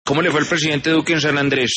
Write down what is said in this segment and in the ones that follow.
¿Cómo le fue al presidente Duque en San Andrés?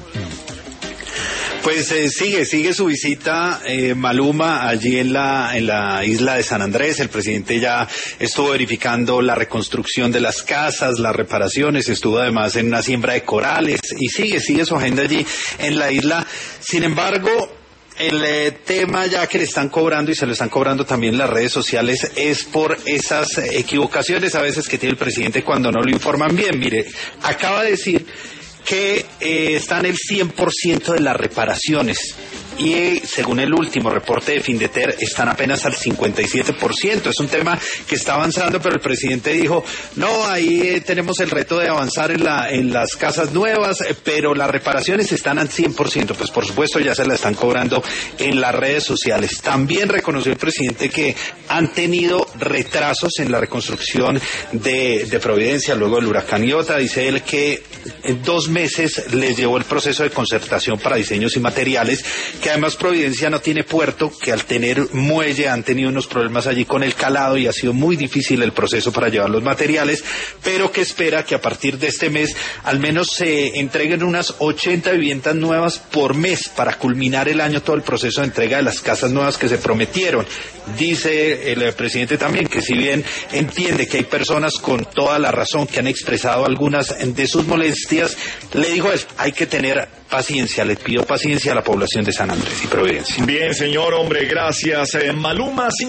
Pues sigue su visita Maluma allí en la isla de San Andrés. El presidente ya estuvo verificando la reconstrucción de las casas, las reparaciones, estuvo además en una siembra de corales y sigue su agenda allí en la isla. Sin embargo, el tema ya que le están cobrando y se lo están cobrando también las redes sociales es por esas equivocaciones a veces que tiene el presidente cuando no lo informan bien. Mire, acaba de decir que están el 100% de las reparaciones y según el último reporte de Findeter están apenas al 57%. Es un tema que está avanzando, pero el presidente dijo, no, ahí tenemos el reto de avanzar en las casas nuevas, pero las reparaciones están al 100%. Pues por supuesto ya se la están cobrando en las redes sociales. También reconoció el presidente que han tenido retrasos en la reconstrucción de Providencia luego del huracán Iota. Dice él que en 2 meses les llevó el proceso de concertación para diseños y materiales, que además Providencia no tiene puerto, que al tener muelle han tenido unos problemas allí con el calado y ha sido muy difícil el proceso para llevar los materiales, pero que espera que a partir de este mes al menos se entreguen unas 80 viviendas nuevas por mes para culminar el año todo el proceso de entrega de las casas nuevas que se prometieron. Dice el presidente también que si bien entiende que hay personas con toda la razón que han expresado algunas de sus molestias, le dijo eso, hay que tener paciencia, le pido paciencia a la población de San Andrés y Providencia. Bien, señor, hombre, gracias. Maluma.